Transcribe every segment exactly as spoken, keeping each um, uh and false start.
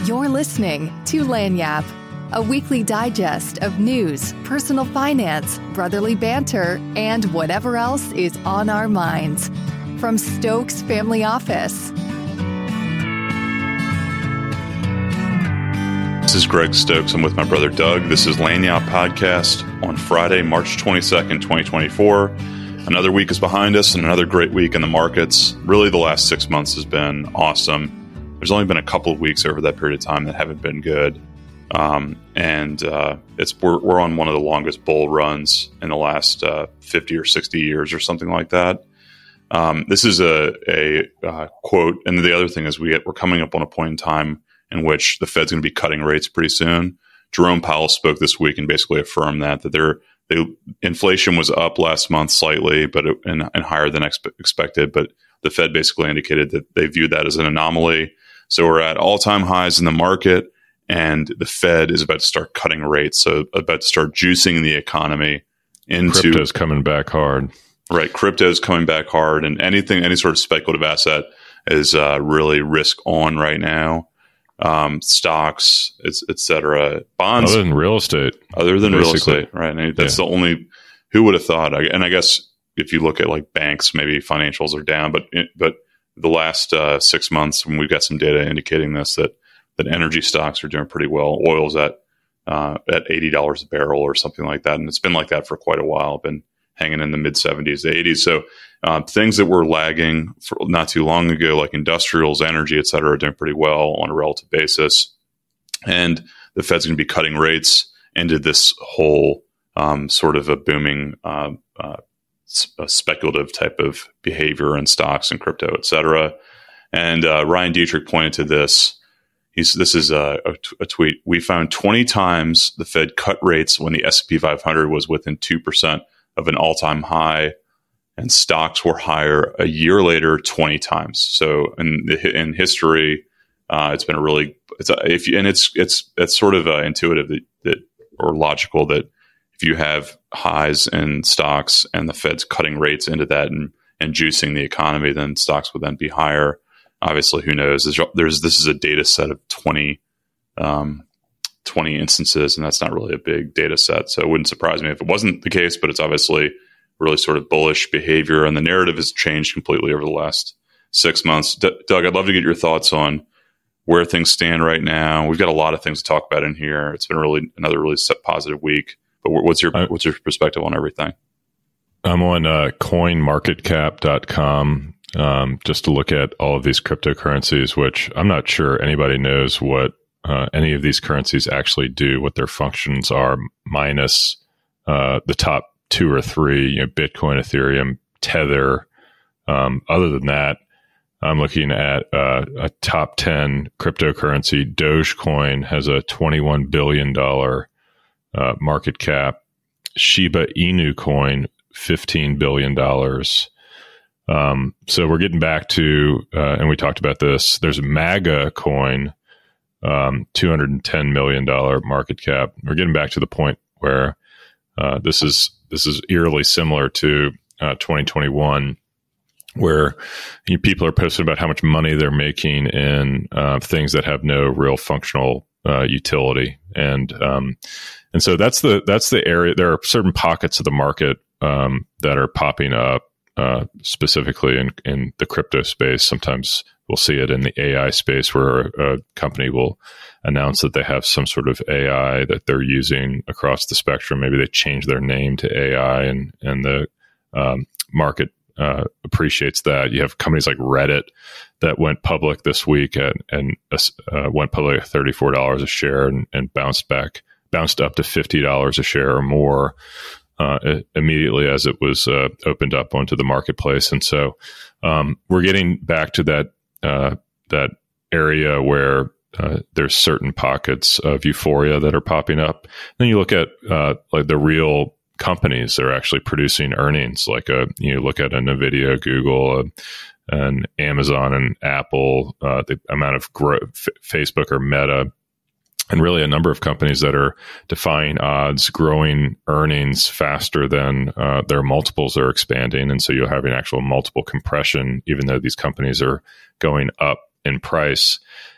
You're listening to Lagniappe, a weekly digest of news, personal finance, brotherly banter, and whatever else is on our minds. From Stokes Family Office. This is Greg Stokes. I'm with my brother Doug. This is Lagniappe Podcast on Friday, March twenty-second, twenty twenty-four. Another week is behind us and another great week in the markets. Really, the last six months has been awesome. There's only been a couple of weeks over that period of time that haven't been good. Um, and uh, it's we're, we're on one of the longest bull runs in the last uh, fifty or sixty years or something like that. Um, this is a, a uh, quote. And the other thing is we get, we're coming up on a point in time in which the Fed's going to be cutting rates pretty soon. Jerome Powell spoke this week and basically affirmed that, that they're, they, inflation was up last month slightly, but it, and, and higher than expe- expected. But the Fed basically indicated that they viewed that as an anomaly. So we're at all-time highs in the market, and the Fed is about to start cutting rates, so about to start juicing the economy into... Crypto's coming back hard. Right, crypto's coming back hard, and anything, any sort of speculative asset is uh, really risk on right now. Um, stocks, it's, et cetera. Bonds... Other than real estate. Other than basically. real estate, right. And that's yeah. the only... Who would have thought? And I guess if you look at like banks, maybe financials are down, but but... the last uh, six months, when we've got some data indicating this, that that energy stocks are doing pretty well. Oil's at uh, at eighty dollars a barrel or something like that, and it's been like that for quite a while. Been hanging in the mid seventies to eighties. So uh, things that were lagging for not too long ago, like industrials, energy, et cetera, are doing pretty well on a relative basis. And the Fed's going to be cutting rates into this whole um, sort of a booming uh, uh a speculative type of behavior in stocks and crypto, et cetera. And uh, Ryan Dietrich pointed to this. He's, this is a, a, t- a tweet. We found twenty times the Fed cut rates when the S and P five hundred was within two percent of an all-time high, and stocks were higher a year later twenty times. So in, the, in history, uh, it's been a really, it's a, if you, and it's, it's, it's sort of uh, intuitive that, that, or logical that if you have highs in stocks and the Fed's cutting rates into that and, and juicing the economy, then stocks would then be higher. Obviously, who knows? There's, there's this is a data set of twenty, um, twenty instances, and that's not really a big data set. So it wouldn't surprise me if it wasn't the case, but it's obviously really sort of bullish behavior, and the narrative has changed completely over the last six months. D- Doug, I'd love to get your thoughts on where things stand right now. We've got a lot of things to talk about in here. It's been really another really positive week. But what's your what's your perspective on everything? I'm on uh, coin market cap dot com um, just to look at all of these cryptocurrencies, which I'm not sure anybody knows what uh, any of these currencies actually do, what their functions are, minus uh, the top two or three, you know, Bitcoin, Ethereum, Tether. Um, other than that, I'm looking at uh, a top ten cryptocurrency. Dogecoin has a twenty-one billion dollars Uh, market cap. Shiba Inu coin, fifteen billion dollars. Um, so we're getting back to, uh, and we talked about this, there's a MAGA coin, um, two hundred ten million dollars market cap. We're getting back to the point where uh, this is this is eerily similar to uh, twenty twenty-one, where you know, people are posting about how much money they're making in uh, things that have no real functional uh, utility. And um, And so that's the that's the area. There are certain pockets of the market um, that are popping up, uh, specifically in, in the crypto space. Sometimes we'll see it in the A I space, where a company will announce that they have some sort of A I that they're using across the spectrum. Maybe they change their name to A I, and and the um, market uh, appreciates that. You have companies like Reddit that went public this week at, and uh, went public at thirty-four dollars a share and, and bounced back. bounced up to fifty dollars a share or more uh, immediately as it was uh, opened up onto the marketplace. And so um, we're getting back to that uh, that area where uh, there's certain pockets of euphoria that are popping up. Then you look at uh, like the real companies that are actually producing earnings, like a, you look at a NVIDIA, Google, uh, and Amazon and Apple, uh, the amount of growth, F- Facebook or Meta, and really a number of companies that are defying odds, growing earnings faster than uh, their multiples are expanding. And so you're having actual multiple compression, even though these companies are going up in price.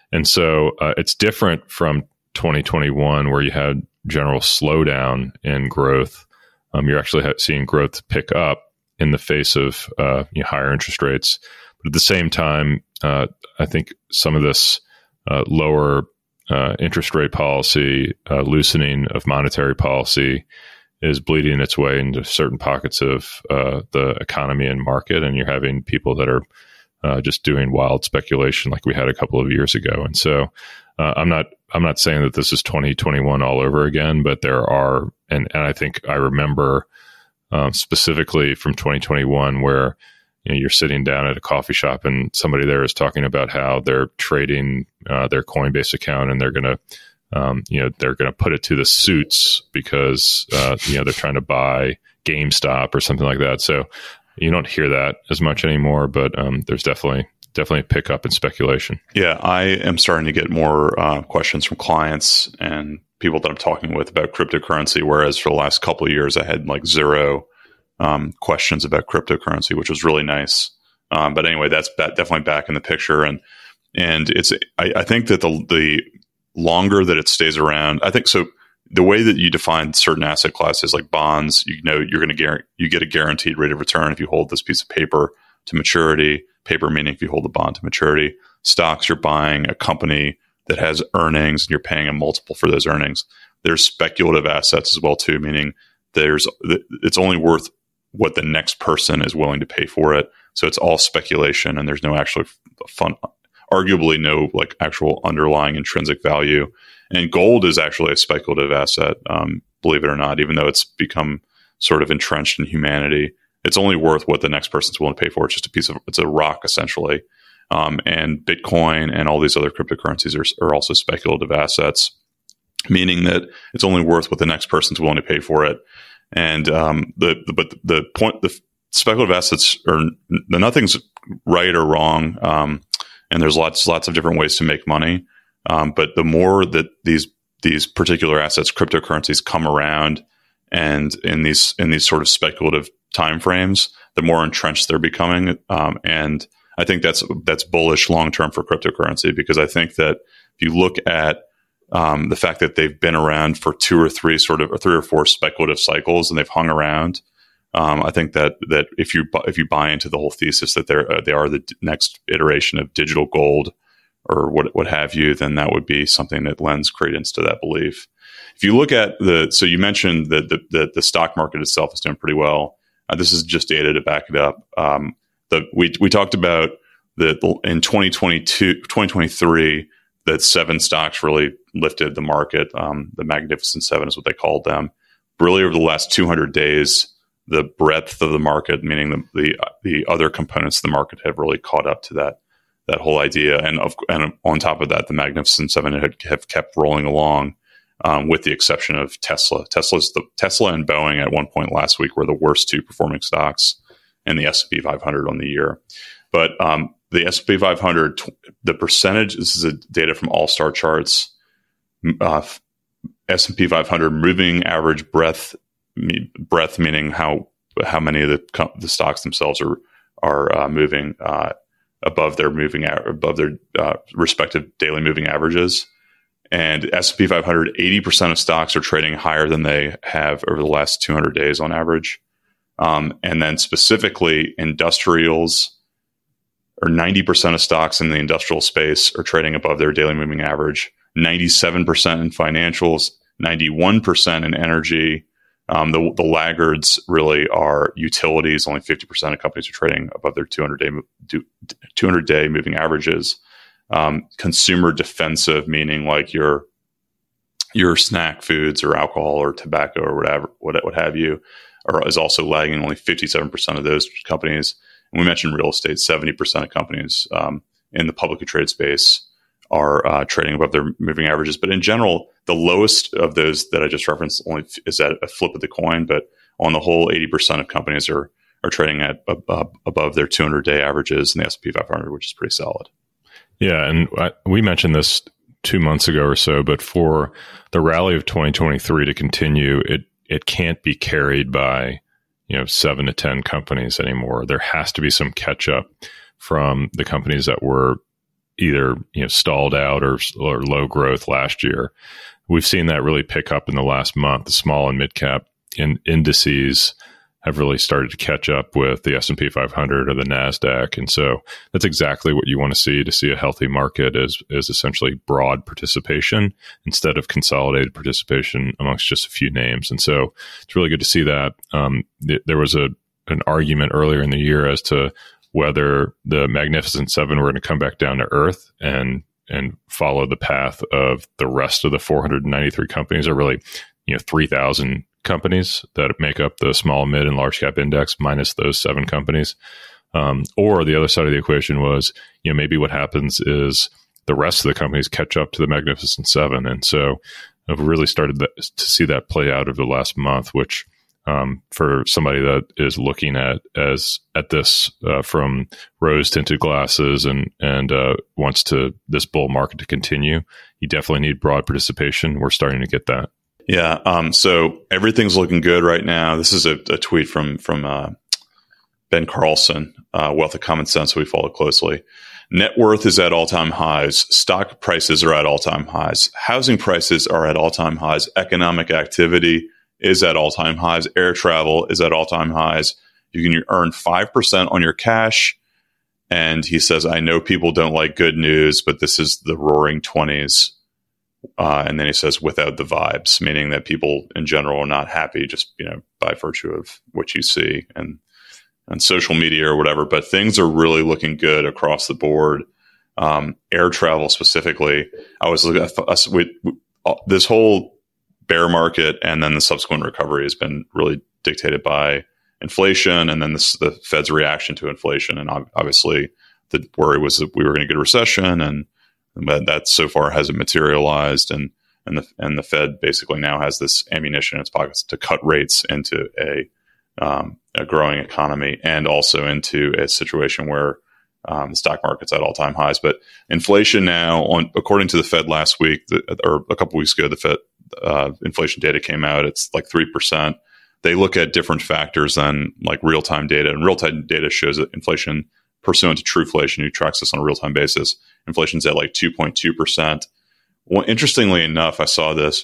And so uh, it's different from twenty twenty-one, where you had general slowdown in growth. Um, you're actually ha- seeing growth pick up in the face of uh, you know, higher interest rates. But at the same time, uh, I think some of this uh, lower uh, interest rate policy, uh, loosening of monetary policy, is bleeding its way into certain pockets of uh, the economy and market. And you're having people that are uh, just doing wild speculation like we had a couple of years ago. And so uh, I'm not I'm not saying that this is twenty twenty-one all over again, but there are, and, and I think I remember um, specifically from twenty twenty-one where you know, you're sitting down at a coffee shop and somebody there is talking about how they're trading uh, their Coinbase account and they're going to, um, you know, they're going to put it to the suits because, uh, you know, they're trying to buy GameStop or something like that. So you don't hear that as much anymore, but um, there's definitely definitely a pickup in speculation. Yeah, I am starting to get more uh, questions from clients and people that I'm talking with about cryptocurrency, whereas for the last couple of years I had like zero Um, questions about cryptocurrency, which was really nice. Um, but anyway, that's ba- definitely back in the picture. And and it's I, I think that the the longer that it stays around, I think so. The way that you define certain asset classes like bonds, you know, you're going to guarantee you get a guaranteed rate of return if you hold this piece of paper to maturity. Paper meaning if you hold the bond to maturity. Stocks, you're buying a company that has earnings and you're paying a multiple for those earnings. There's speculative assets as well too, meaning there's it's only worth what the next person is willing to pay for it. So it's all speculation and there's no actual fun, arguably no like actual underlying intrinsic value. And gold is actually a speculative asset, um, believe it or not, even though it's become sort of entrenched in humanity. It's only worth what the next person's willing to pay for. It's just a piece of, it's a rock essentially. Um, and Bitcoin and all these other cryptocurrencies are, are also speculative assets, meaning that it's only worth what the next person's willing to pay for it. And um, the, the but the point the speculative assets are nothing's right or wrong, um, and there's lots lots of different ways to make money. Um, but the more that these these particular assets, cryptocurrencies, come around, and in these in these sort of speculative timeframes, the more entrenched they're becoming. Um, and I think that's that's bullish long term for cryptocurrency, because I think that if you look at Um, the fact that they've been around for two or three sort of or three or four speculative cycles and they've hung around. Um, I think that that if you if you buy into the whole thesis that they're uh, they are the d- next iteration of digital gold or what what have you, then that would be something that lends credence to that belief. If you look at the so you mentioned that the, the the stock market itself is doing pretty well. Uh, this is just data to back it up. Um, the we we talked about that in twenty twenty-two, twenty twenty-three. That seven stocks really lifted the market. Um, the Magnificent Seven is what they called them. Really, over the last two hundred days, the breadth of the market, meaning the the, the other components of the market, have really caught up to that that whole idea. And of, and on top of that, the Magnificent Seven had, have kept rolling along, um, with the exception of Tesla. Tesla's the Tesla and Boeing at one point last week were the worst two performing stocks in the S and P five hundred on the year. But um, the S and P five hundred, the percentage, this is a data from All Star Charts, uh, S and P five hundred moving average breadth, breadth meaning how how many of the the stocks themselves are are uh, moving uh, above their moving above their uh, respective daily moving averages. And S and P five hundred, eighty percent of stocks are trading higher than they have over the last two hundred days on average. Um, and then specifically industrials, or ninety percent of stocks in the industrial space are trading above their daily moving average, ninety-seven percent in financials, ninety-one percent in energy. Um, the, the laggards really are utilities. Only fifty percent of companies are trading above their two hundred day, two hundred day moving averages. Um, consumer defensive, meaning like your, your snack foods or alcohol or tobacco or whatever, what, what have you, are, is also lagging. Only fifty-seven percent of those companies. And we mentioned real estate, seventy percent of companies um, in the publicly traded space are uh, trading above their moving averages. But in general, the lowest of those that I just referenced only f- is at a flip of the coin. But on the whole, eighty percent of companies are are trading at uh, above their two hundred day averages in the S and P five hundred, which is pretty solid. Yeah, and I, we mentioned this two months ago or so, but for the rally of twenty twenty-three to continue, it it can't be carried by, you know, seven to ten companies anymore. There has to be some catch up from the companies that were either you know stalled out or or low growth last year. We've seen that really pick up in the last month. The small and mid cap in indices have really started to catch up with the S and P five hundred or the NASDAQ. And so that's exactly what you want to see to see a healthy market is, is essentially broad participation instead of consolidated participation amongst just a few names. And so it's really good to see that. Um, th- there was a an argument earlier in the year as to whether the Magnificent Seven were going to come back down to earth and and follow the path of the rest of the four hundred ninety-three companies, or really, you know, three thousand companies that make up the small, mid, and large cap index minus those seven companies. Um, or the other side of the equation was, you know, maybe what happens is the rest of the companies catch up to the Magnificent Seven. And so I've really started that, to see that play out over the last month, which um, for somebody that is looking at as at this uh, from rose tinted glasses and and uh, wants to this bull market to continue, you definitely need broad participation. We're starting to get that. Yeah. Um, so everything's looking good right now. This is a, a tweet from from uh, Ben Carlson, uh, Wealth of Common Sense, who we follow closely. Net worth is at all-time highs. Stock prices are at all-time highs. Housing prices are at all-time highs. Economic activity is at all-time highs. Air travel is at all-time highs. You can earn five percent on your cash. And he says, I know people don't like good news, but this is the roaring twenties. Uh, and then he says, without the vibes, meaning that people in general are not happy just, you know, by virtue of what you see and on social media or whatever. But things are really looking good across the board. Um, air travel specifically, I was looking at us with this whole bear market and then the subsequent recovery has been really dictated by inflation and then this, the Fed's reaction to inflation. And obviously the worry was that we were going to get a recession, and but that so far hasn't materialized, and and the and the Fed basically now has this ammunition in its pockets to cut rates into a um, a growing economy and also into a situation where um, the stock market's at all time highs. But inflation now, on according to the Fed last week the, or a couple weeks ago, the Fed uh, inflation data came out. It's like three percent. They look at different factors than like real time data, and real time data shows that inflation, pursuant to Trueflation, who tracks this on a real time basis, inflation's at like two point two percent. Well, interestingly enough, I saw this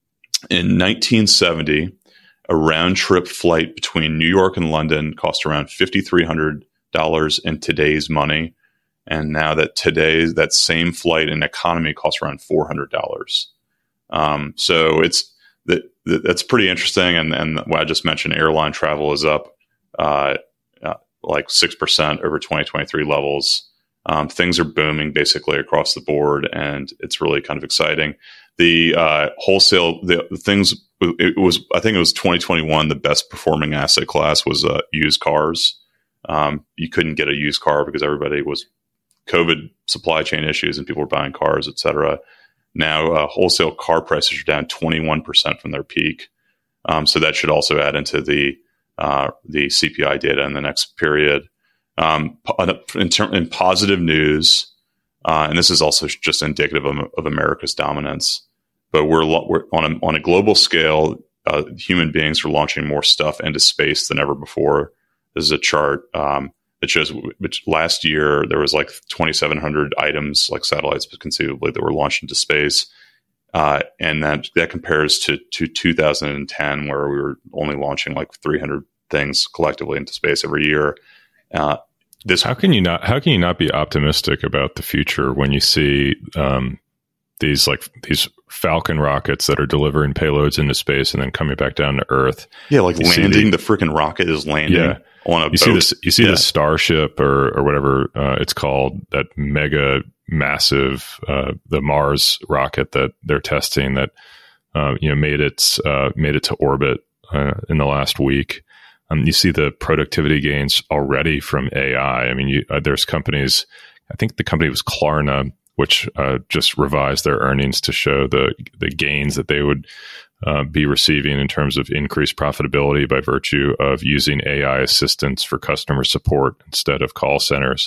in nineteen seventy, a round trip flight between New York and London cost around five thousand three hundred dollars in today's money. And now that today, that same flight in economy costs around four hundred dollars. Um, so it's that that's pretty interesting. And, and what I just mentioned, airline travel is up uh, uh, like six percent over twenty twenty-three levels. Um, things are booming basically across the board, and it's really kind of exciting. The uh, wholesale, the, the things, it was, I think it was twenty twenty-one, the best performing asset class was uh, used cars. Um, you couldn't get a used car because everybody was COVID supply chain issues and people were buying cars, et cetera. Now, uh, wholesale car prices are down twenty-one percent from their peak. Um, so that should also add into the uh, the C P I data in the next period. Um, in, ter- in positive news, uh, and this is also just indicative of, of America's dominance, but we're, lo- we're on a, on a global scale, uh, human beings are launching more stuff into space than ever before. This is a chart um, that shows which last year there was like twenty-seven hundred items, like satellites conceivably, that were launched into space. Uh, and that, that compares to, to two thousand ten, where we were only launching like three hundred things collectively into space every year. Uh, this how can you not how can you not be optimistic about the future when you see um, these like these Falcon rockets that are delivering payloads into space and then coming back down to Earth? Yeah, like you landing the, the freaking rocket is landing yeah. on a you boat. See this, you see yeah. the Starship or or whatever uh, it's called, that mega massive uh, the Mars rocket that they're testing that uh, you know made its uh, made it to orbit uh, in the last week. Um, you see the productivity gains already from A I. I mean, you, uh, there's companies, I think the company was Klarna, which uh, just revised their earnings to show the the gains that they would uh, be receiving in terms of increased profitability by virtue of using A I assistance for customer support instead of call centers.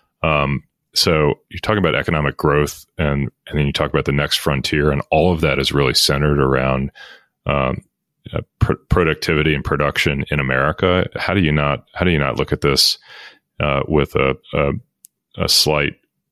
Um, so you're talking about economic growth, and, and then you talk about the next frontier, and all of that is really centered around um, Uh, pr- productivity and production in America. How do you not how do you not look at this uh, with a, a a slight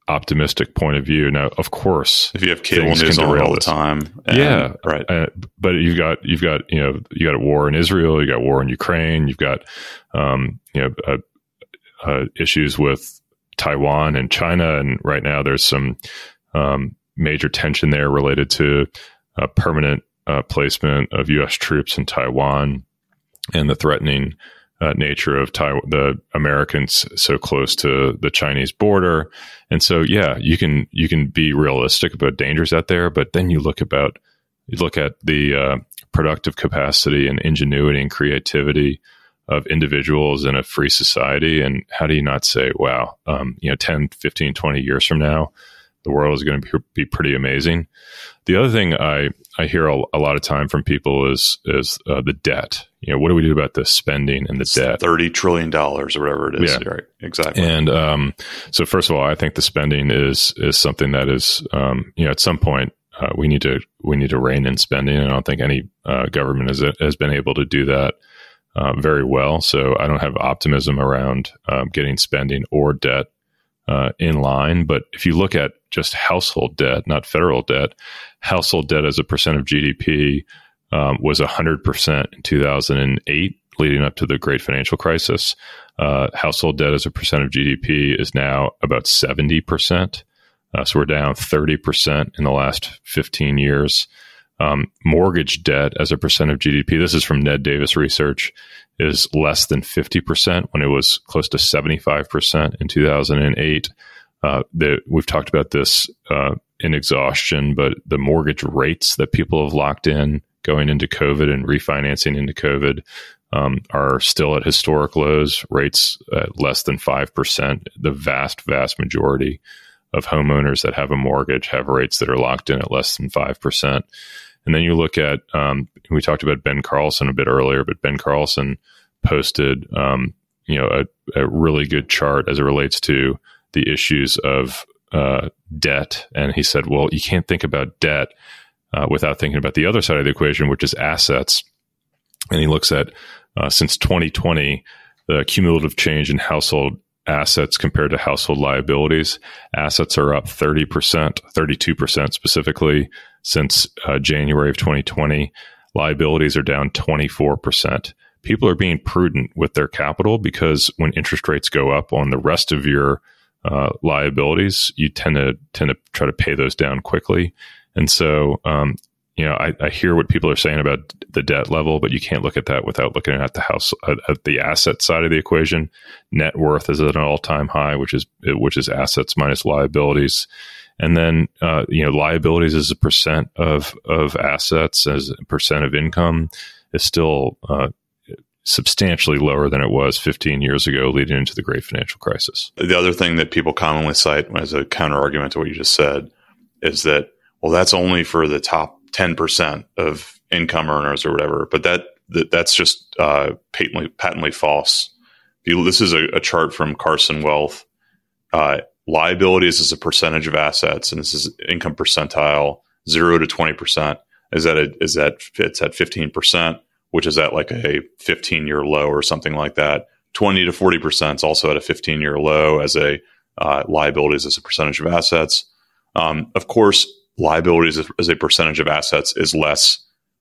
optimistic point of view. Now, of course, if you have cable news on all the time, and, yeah, right. Uh, but you've got you've got you know you got a war in Israel, you got war in Ukraine, you've got um, you know uh, uh, issues with Taiwan and China, and right now there's some um, major tension there related to uh, permanent uh, placement of U S troops in Taiwan and the threatening Uh, nature of Taiwan, the Americans so close to the Chinese border. And so, yeah, you can, you can be realistic about dangers out there, but then you look about, you look at the uh, productive capacity and ingenuity and creativity of individuals in a free society. And how do you not say, wow, um, you know, ten, fifteen, twenty years from now, the world is going to be, be pretty amazing. The other thing I, I hear a, a lot of time from people is, is uh, the debt. You know, what do we do about the spending and the it's debt? thirty trillion dollars or whatever it is. Yeah. Right. Exactly. And um, so first of all, I think the spending is, is something that is, um, you know, at some point uh, we need to, we need to rein in spending. And I don't think any uh, government has, has been able to do that uh, very well. So I don't have optimism around um, getting spending or debt Uh, in line. But if you look at just household debt, not federal debt, household debt as a percent of G D P um, was one hundred percent in two thousand eight, leading up to the great financial crisis. Uh, household debt as a percent of G D P is now about seventy percent. Uh, so we're down thirty percent in the last fifteen years. Um, mortgage debt as a percent of G D P, this is from Ned Davis Research, is less than fifty percent when it was close to seventy-five percent in two thousand eight. Uh, the, we've talked about this uh, in exhaustion, but the mortgage rates that people have locked in going into COVID and refinancing into COVID um, are still at historic lows, rates at less than five percent. The vast, vast majority of homeowners that have a mortgage have rates that are locked in at less than five percent. And then you look at, um, we talked about Ben Carlson a bit earlier, but Ben Carlson posted, um, you know, a, a really good chart as it relates to the issues of uh, debt. And he said, well, you can't think about debt uh, without thinking about the other side of the equation, which is assets. And he looks at, uh, since twenty twenty, the cumulative change in household assets compared to household liabilities. Assets are up thirty percent, thirty-two percent specifically since uh, January of twenty twenty. Liabilities are down twenty-four percent. People are being prudent with their capital because when interest rates go up on the rest of your uh, liabilities, you tend to tend to try to pay those down quickly. And so, um, you know, I, I hear what people are saying about the debt level, but you can't look at that without looking at the house, at, at the asset side of the equation. Net worth is at an all-time high, which is which is assets minus liabilities. And then, uh, you know, liabilities as a percent of of assets, as a percent of income, is still uh, substantially lower than it was fifteen years ago, leading into the great financial crisis. The other thing that people commonly cite as a counter argument to what you just said is that, well, that's only for the top ten percent of income earners or whatever, but that, that that's just uh, patently patently false. This is a, a chart from Carson Wealth. Uh, liabilities as a percentage of assets, and this is income percentile zero to twenty percent. Is that a, is that it's at fifteen percent, which is at like a fifteen year low or something like that. twenty to forty percent is also at a fifteen year low as a uh, liabilities as a percentage of assets. Um, of course, liabilities as a percentage of assets is less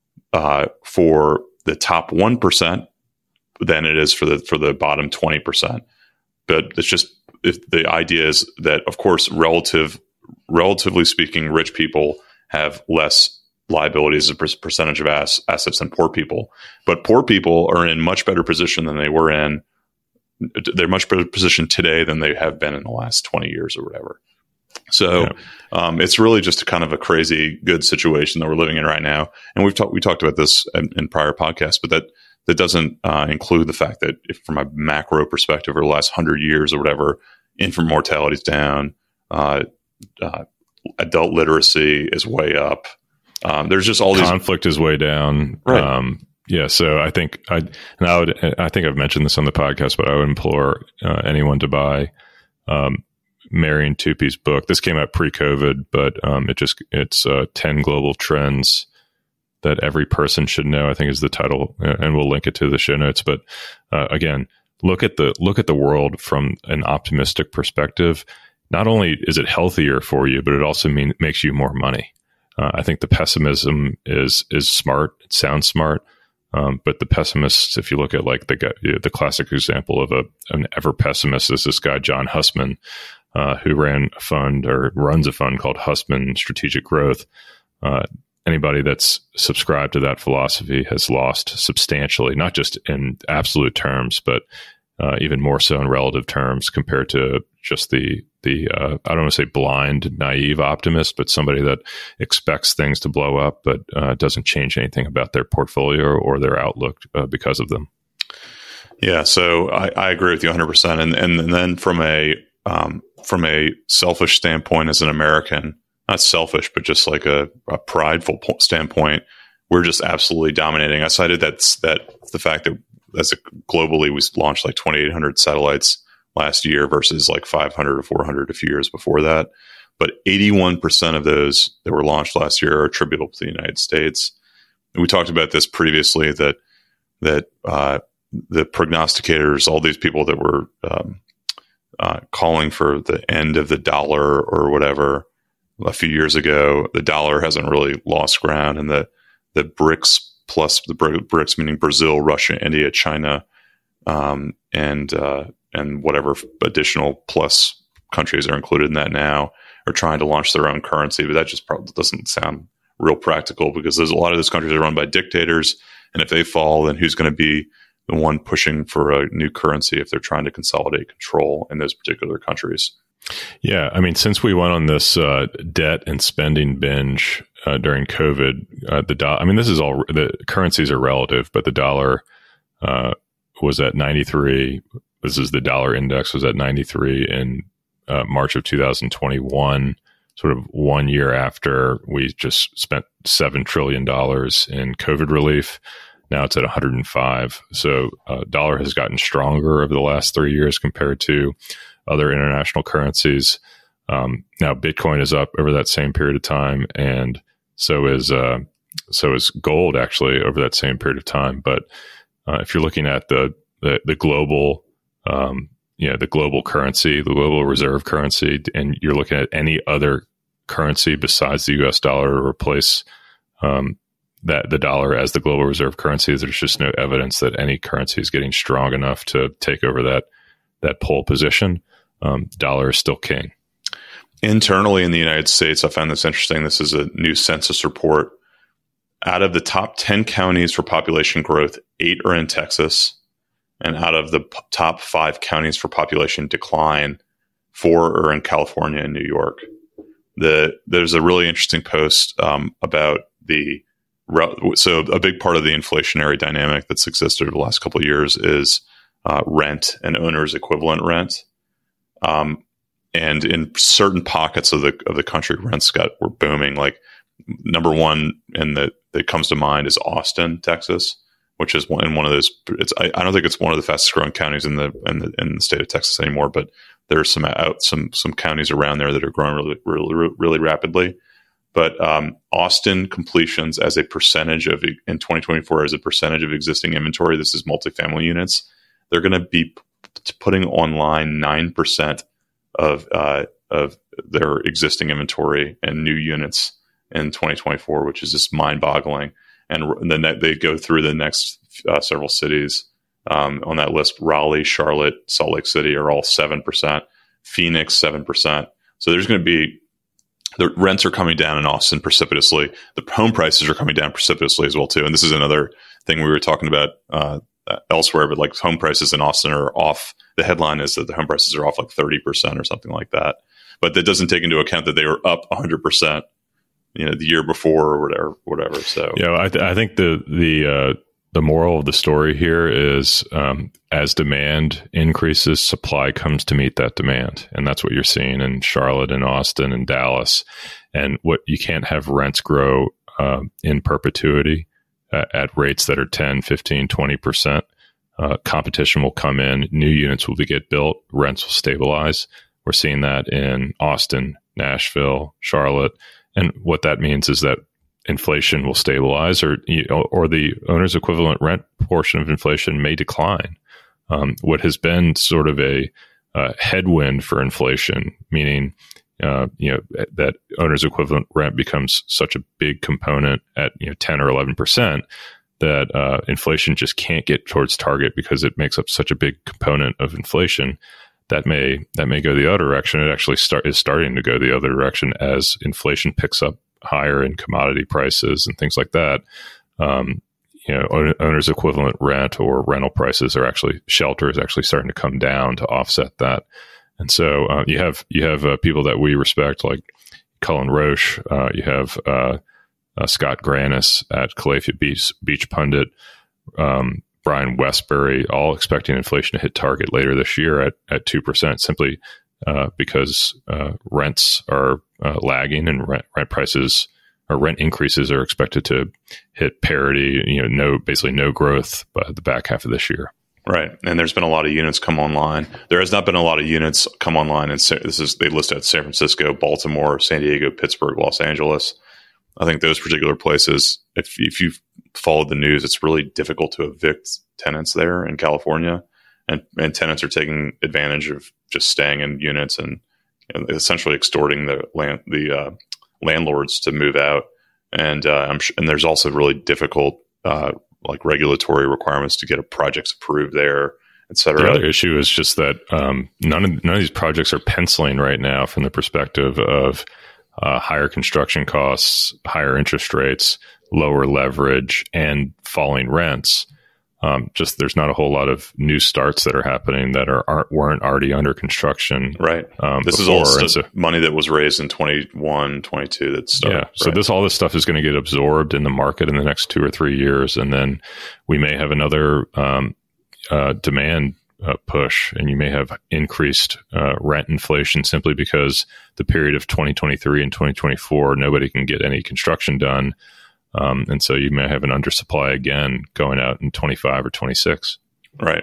uh, for the top one percent than it is for the for the bottom twenty percent. But it's just if the idea is that, of course, relative relatively speaking, rich people have less liabilities as a percentage of ass, assets than poor people. But poor people are in much better position than they were in. They're much better position today than they have been in the last twenty years or whatever. So yeah. um, it's really just a kind of a crazy good situation that we're living in right now. And we've talked we talked about this in, in prior podcasts, but that that doesn't uh, include the fact that if from a macro perspective over the last hundred years or whatever, infant mortality is down, uh, uh, adult literacy is way up. Um, there's just all these conflict is way down. Right. Um, yeah. So I think I, and I would, I think I've mentioned this on the podcast, but I would implore uh, anyone to buy um, Marian Tupy's book. This came out pre-COVID, but um, it just, it's uh, ten global trends that every person should know, I think is the title, and we'll link it to the show notes. But uh, again, look at the, look at the world from an optimistic perspective. not only is it healthier for you, but it also mean, makes you more money. Uh, I think the pessimism is is smart. It sounds smart, um, but the pessimists, if you look at like the the classic example of a an ever pessimist, is this guy John Hussman, uh, who ran a fund or runs a fund called Hussman Strategic Growth. Uh, anybody that's subscribed to that philosophy has lost substantially, not just in absolute terms, but uh, even more so in relative terms compared to just the the uh, I don't want to say blind, naive optimist, but somebody that expects things to blow up, but uh, doesn't change anything about their portfolio or their outlook uh, because of them. Yeah, so I, I agree with you one hundred percent. And, and and then from a um, from a selfish standpoint, as an American, not selfish, but just like a, a prideful po- standpoint, we're just absolutely dominating. I cited that that the fact that as a, globally we launched like twenty-eight hundred satellites last year versus like five hundred or four hundred a few years before that. But eighty-one percent of those that were launched last year are attributable to the United States. And we talked about this previously, that that uh, the prognosticators, all these people that were um, uh, calling for the end of the dollar or whatever a few years ago, the dollar hasn't really lost ground. And the, the BRICS plus the BRICS, meaning Brazil, Russia, India, China, um, and uh, and whatever additional plus countries are included in that now, are trying to launch their own currency. But that just probably doesn't sound real practical, because there's a lot of those countries are run by dictators. And if they fall, then who's going to be the one pushing for a new currency if they're trying to consolidate control in those particular countries? Yeah. I mean, since we went on this uh, debt and spending binge uh, during COVID, uh, the do- I mean, this is all, the currencies are relative, but the dollar uh, was at ninety-three. This is the dollar index was at ninety-three in uh, March of two thousand twenty-one, sort of one year after we just spent seven trillion dollars in COVID relief. Now it's at one hundred five. So uh, dollar has gotten stronger over the last three years compared to other international currencies. Um, now Bitcoin is up over that same period of time, and so is uh, so is gold actually over that same period of time. But uh, if you're looking at the the, the global um, you know, the global currency, the global reserve currency, and you're looking at any other currency besides the U S dollar to replace um, that the dollar as the global reserve currency, there's just no evidence that any currency is getting strong enough to take over that that pole position. Um, dollar is still king. Internally in the United States, I found this interesting. This is a new census report. Out of the top ten counties for population growth, eight are in Texas. And out of the p- top five counties for population decline, four are in California and New York. The, there's a really interesting post um, about the so a big part of the inflationary dynamic that's existed over the last couple of years is uh, rent and owner's equivalent rent. Um, and in certain pockets of the of the country, rents got were booming. Like number one, and that that comes to mind is Austin, Texas, which is one in one of those. It's I, I don't think it's one of the fastest growing counties in the in the in the state of Texas anymore, but there are some out some some counties around there that are growing really really really rapidly. But um, Austin completions as a percentage of in twenty twenty-four as a percentage of existing inventory. This is multifamily units. They're going to be p- putting online nine percent of uh, of their existing inventory and new units in twenty twenty-four, which is just mind boggling. And then they go through the next uh, several cities um, on that list. Raleigh, Charlotte, Salt Lake City are all seven percent. Phoenix, seven percent. So there's going to be, the rents are coming down in Austin precipitously. The home prices are coming down precipitously as well, too. And this is another thing we were talking about uh, elsewhere, but like home prices in Austin are off. The headline is that the home prices are off like thirty percent or something like that. But that doesn't take into account that they were up one hundred percent. You know, the year before or whatever, whatever. So, yeah, I, th- I think the the uh, the moral of the story here is um, as demand increases, supply comes to meet that demand, and that's what you're seeing in Charlotte and Austin and Dallas. And what you can't have rents grow uh, in perpetuity uh, at rates that are ten, fifteen, twenty percent. Uh, competition will come in, new units will be get built, rents will stabilize. We're seeing that in Austin, Nashville, Charlotte. And what that means is that inflation will stabilize, or or the owner's equivalent rent portion of inflation may decline. Um, what has been sort of a uh, headwind for inflation, meaning uh, you know that owner's equivalent rent becomes such a big component at you know ten or eleven percent that uh, inflation just can't get towards target because it makes up such a big component of inflation. That may that may go the other direction. It actually start is starting to go the other direction as inflation picks up higher in commodity prices and things like that. Um, you know, owner's equivalent rent or rental prices are actually shelter is actually starting to come down to offset that. And so uh, you have you have uh, people that we respect like Cullen Roche. Uh, you have uh, uh, Scott Granis at Calafia Beach, Beach Pundit. Um, Brian Westbury, all expecting inflation to hit target later this year at, at two percent, simply uh, because uh, rents are uh, lagging and rent, rent prices or rent increases are expected to hit parity, you know, no, basically no growth by the back half of this year. Right. And there's been a lot of units come online. There has not been a lot of units come online. And this is, they list out San Francisco, Baltimore, San Diego, Pittsburgh, Los Angeles. I think those particular places, if, if you've followed the news, it's really difficult to evict tenants there in California, and, and tenants are taking advantage of just staying in units and, and essentially extorting the land, the uh, landlords to move out. And uh, I'm sh- and there's also really difficult uh, like regulatory requirements to get a projects approved there, et cetera. The other issue is just that um, none of none of these projects are penciling right now from the perspective of uh, higher construction costs, higher interest rates, lower leverage, and falling rents. Um, just there's not a whole lot of new starts that are happening that are aren't, weren't already under construction. Right. Um, this before. is all so, money that was raised in twenty-one, twenty-two. That's started. Yeah. So right. this all this stuff is going to get absorbed in the market in the next two or three years, and then we may have another um, uh, demand uh, push, and you may have increased uh, rent inflation simply because the period of twenty twenty-three and twenty twenty-four nobody can get any construction done. Um, and so you may have an undersupply again going out in twenty-five or twenty-six. Right.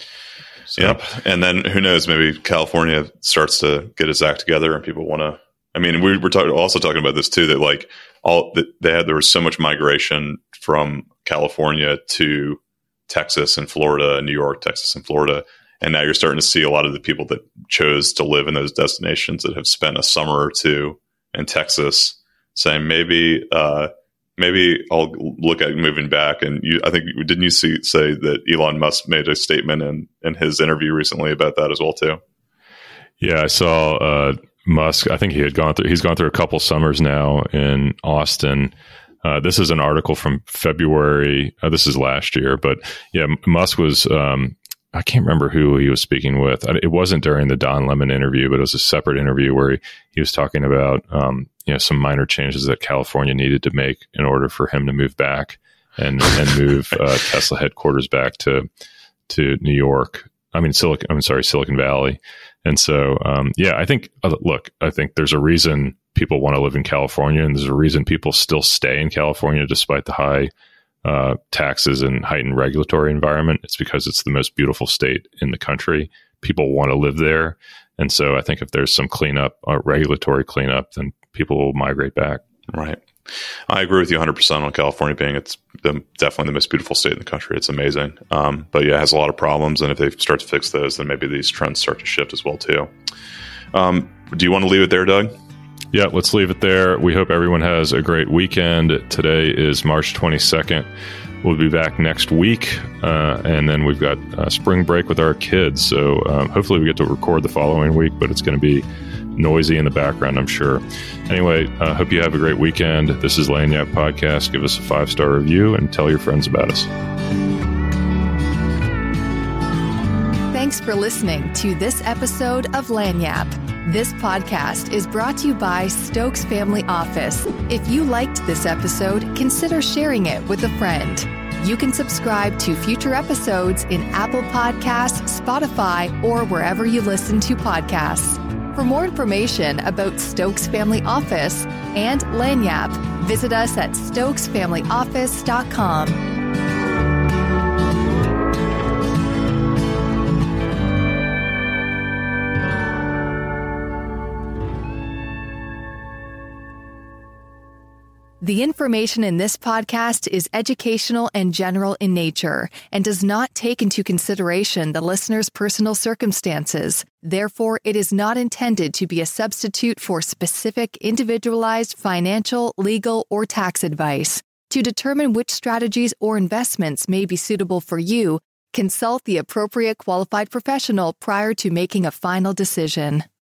So. Yep. And then who knows, maybe California starts to get its act together and people want to, I mean, we were talking, also talking about this too, that like all that they had, there was so much migration from California to Texas and Florida, New York, Texas and Florida. And now you're starting to see a lot of the people that chose to live in those destinations that have spent a summer or two in Texas saying maybe, uh, Maybe I'll look at moving back. And you, I think, didn't you see, say that Elon Musk made a statement in, in his interview recently about that as well, too? Yeah, I saw uh, Musk. I think he had gone through, he's gone through a couple summers now in Austin. Uh, this is an article from February. Uh, this is last year. But yeah, Musk was, um, I can't remember who he was speaking with. It wasn't during the Don Lemon interview, but it was a separate interview where he, he was talking about, um, you know, some minor changes that California needed to make in order for him to move back and, and move uh, Tesla headquarters back to, to New York. I mean, Silicon, I'm sorry, Silicon Valley. And so, um, yeah, I think, uh, look, I think there's a reason people want to live in California, and there's a reason people still stay in California despite the high uh, taxes and heightened regulatory environment. It's because it's the most beautiful state in the country. People want to live there. And so I think if there's some cleanup, uh, regulatory cleanup, then people will migrate back. Right. I agree with you one hundred percent on California being it's the, definitely the most beautiful state in the country. It's amazing. Um, but yeah, it has a lot of problems. And if they start to fix those, then maybe these trends start to shift as well, too. Um, do you want to leave it there, Doug? Yeah, let's leave it there. We hope everyone has a great weekend. Today is March twenty-second. We'll be back next week. Uh, and then we've got uh, spring break with our kids. So um, hopefully we get to record the following week, but it's going to be noisy in the background, I'm sure. Anyway, I uh, hope you have a great weekend. This is Lagniappe Podcast. Give us a five-star review and tell your friends about us. Thanks for listening to this episode of Lagniappe. This podcast is brought to you by Stokes Family Office. If you liked this episode, consider sharing it with a friend. You can subscribe to future episodes in Apple Podcasts, Spotify, or wherever you listen to podcasts. For more information about Stokes Family Office and Lagniappe, visit us at stokes family office dot com. The information in this podcast is educational and general in nature and does not take into consideration the listener's personal circumstances. Therefore, it is not intended to be a substitute for specific individualized financial, legal, or tax advice. To determine which strategies or investments may be suitable for you, consult the appropriate qualified professional prior to making a final decision.